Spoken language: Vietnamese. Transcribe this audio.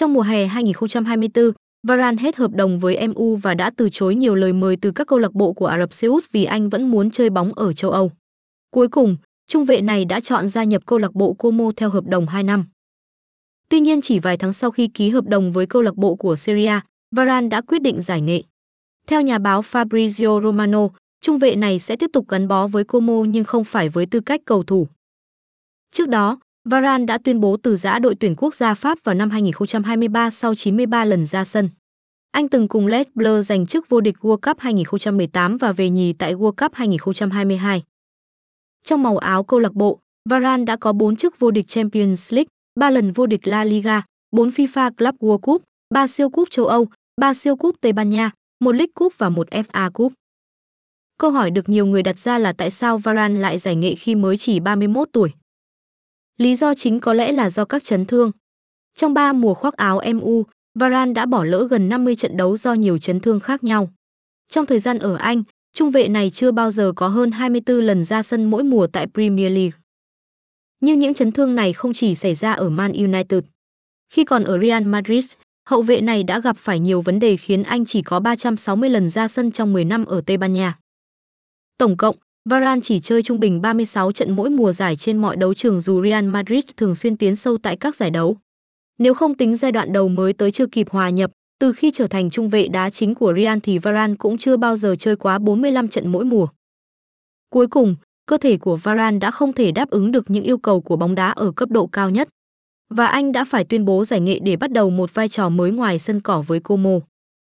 Trong mùa hè 2024, Varane hết hợp đồng với MU và đã từ chối nhiều lời mời từ các câu lạc bộ của Ả Rập Xê Út vì anh vẫn muốn chơi bóng ở châu Âu. Cuối cùng, trung vệ này đã chọn gia nhập câu lạc bộ Como theo hợp đồng 2 năm. Tuy nhiên chỉ vài tháng sau khi ký hợp đồng với câu lạc bộ của Serie A, Varane đã quyết định giải nghệ. Theo nhà báo Fabrizio Romano, trung vệ này sẽ tiếp tục gắn bó với Como nhưng không phải với tư cách cầu thủ. Trước đó, Varane đã tuyên bố từ giã đội tuyển quốc gia Pháp vào năm 2023 sau 93 lần ra sân. Anh từng cùng Les Bleus giành chức vô địch World Cup 2018 và về nhì tại World Cup 2022. Trong màu áo câu lạc bộ, Varane đã có 4 chức vô địch Champions League, 3 lần vô địch La Liga, 4 FIFA Club World Cup, 3 siêu cúp châu Âu, 3 siêu cúp Tây Ban Nha, 1 League Cup và 1 FA Cup. Câu hỏi được nhiều người đặt ra là tại sao Varane lại giải nghệ khi mới chỉ 31 tuổi? Lý do chính có lẽ là do các chấn thương. Trong 3 mùa khoác áo MU, Varane đã bỏ lỡ gần 50 trận đấu do nhiều chấn thương khác nhau. Trong thời gian ở Anh, trung vệ này chưa bao giờ có hơn 24 lần ra sân mỗi mùa tại Premier League. Nhưng những chấn thương này không chỉ xảy ra ở Man United. Khi còn ở Real Madrid, hậu vệ này đã gặp phải nhiều vấn đề khiến anh chỉ có 360 lần ra sân trong 10 năm ở Tây Ban Nha. Tổng cộng, Varane chỉ chơi trung bình 36 trận mỗi mùa giải trên mọi đấu trường dù Real Madrid thường xuyên tiến sâu tại các giải đấu. Nếu không tính giai đoạn đầu mới tới chưa kịp hòa nhập, từ khi trở thành trung vệ đá chính của Real thì Varane cũng chưa bao giờ chơi quá 45 trận mỗi mùa. Cuối cùng, cơ thể của Varane đã không thể đáp ứng được những yêu cầu của bóng đá ở cấp độ cao nhất. Và anh đã phải tuyên bố giải nghệ để bắt đầu một vai trò mới ngoài sân cỏ với Como.